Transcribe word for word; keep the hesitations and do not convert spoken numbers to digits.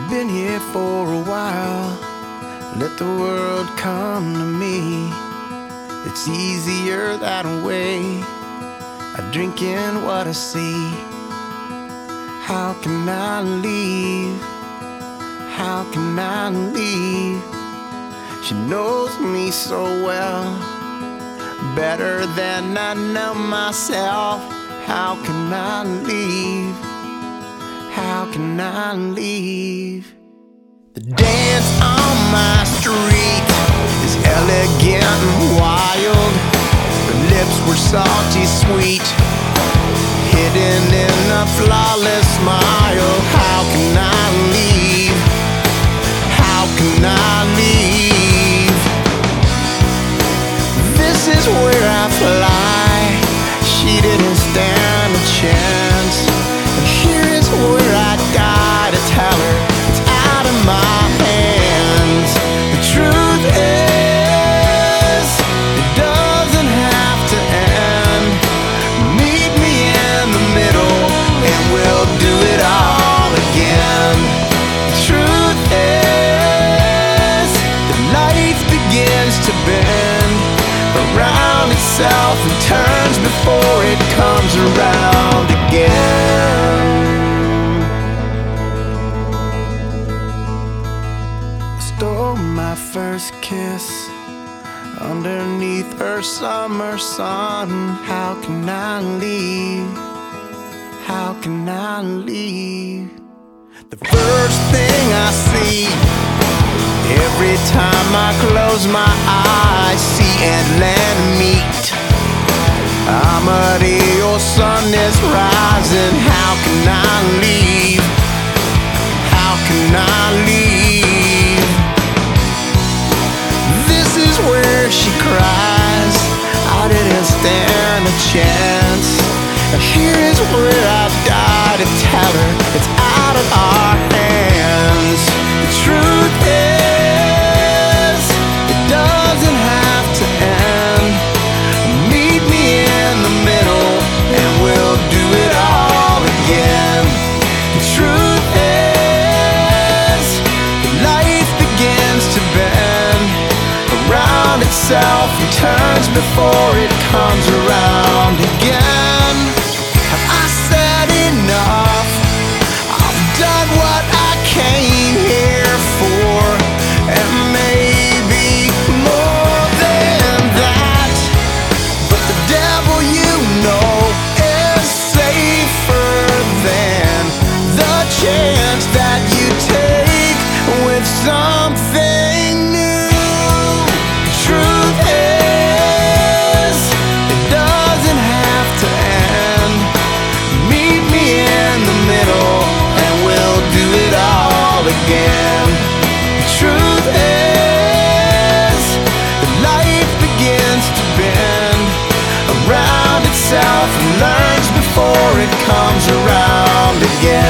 been here for a while. Let the world come to me. It's easier that way. I drink in what I see. How can I leave? How can I leave? She knows me so well, better than I know myself. How can I leave? How can I leave? The dance on my street is elegant and wild. Her lips were salty sweet, hidden in a flawless smile. How can I leave? How can I leave? This is where I fly. She didn't stand a chance. And here is where I die to tell her it's out of my hands. The truth is, it doesn't have to end. Meet me in the middle and we'll do it all again. The truth is, that life begins to bend around itself and turns before it comes around again. I stole my first kiss underneath her summer sun. How can I leave? How can I leave? The first thing I see every time I close my eyes, sea and land meet. Amarillo sun is rising. How can I leave? How can I leave? This is where she cries. I didn't stand a chance. And here is where I die to tell her it's out of our hands. The truth is, it doesn't have to end. Meet me in the middle and we'll do it all again. The truth is, that life begins to bend around itself and turns before it comes around again. Have I said enough? I've done what I came here for, and maybe more than that. But the devil, you know, is safer than the chance that you take with something new. The truth is, it doesn't have to end. Meet me in the middle and we'll do it all again. The truth is, that life begins to bend around itself and learns before it comes around again.